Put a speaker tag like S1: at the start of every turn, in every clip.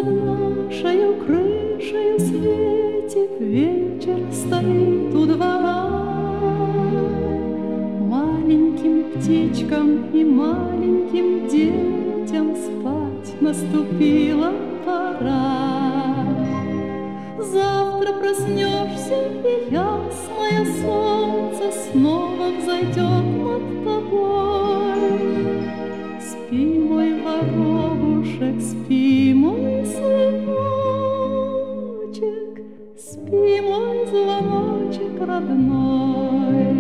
S1: над нашею крышею светит, вечер стоит у двора. Маленьким птичкам и маленьким детям спать наступила пора. Завтра проснешься, и ясное солнце снова взойдет над тобой. Спи, мой воробушек, спи, мой сыночек, спи, мой звоночек родной.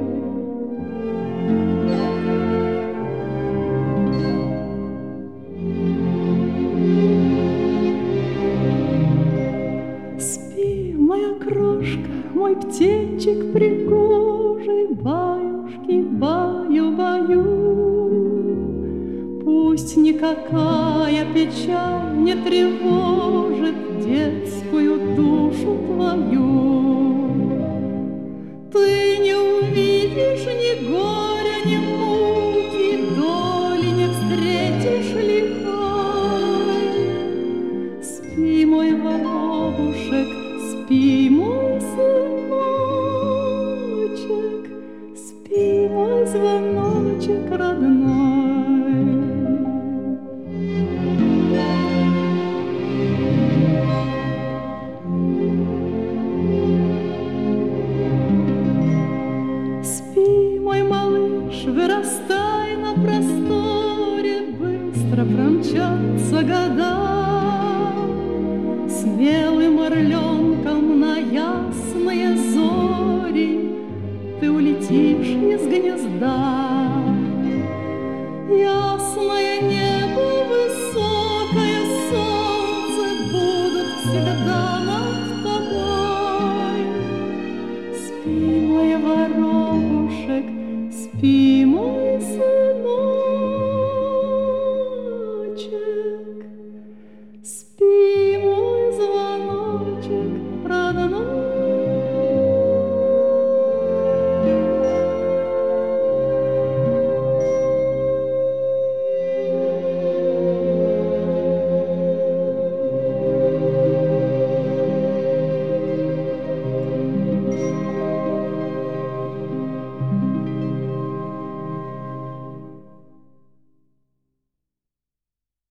S1: Спи, моя крошка, мой птенчик пригожий, баюшки, баю-баю. Пусть никакая печаль не тревожит детскую душу твою. Ты не увидишь ни горя, ни муки, доли не встретишь лихой. Спи, мой воробушек, спи, мой сыночек, спи, мой звоночек родной. Спи, мой малыш, вырастай на просторе, быстро промчатся года. Смелым орленком на ясные зори ты улетишь из гнезда. Ясное небо, высокое солнце будут всегда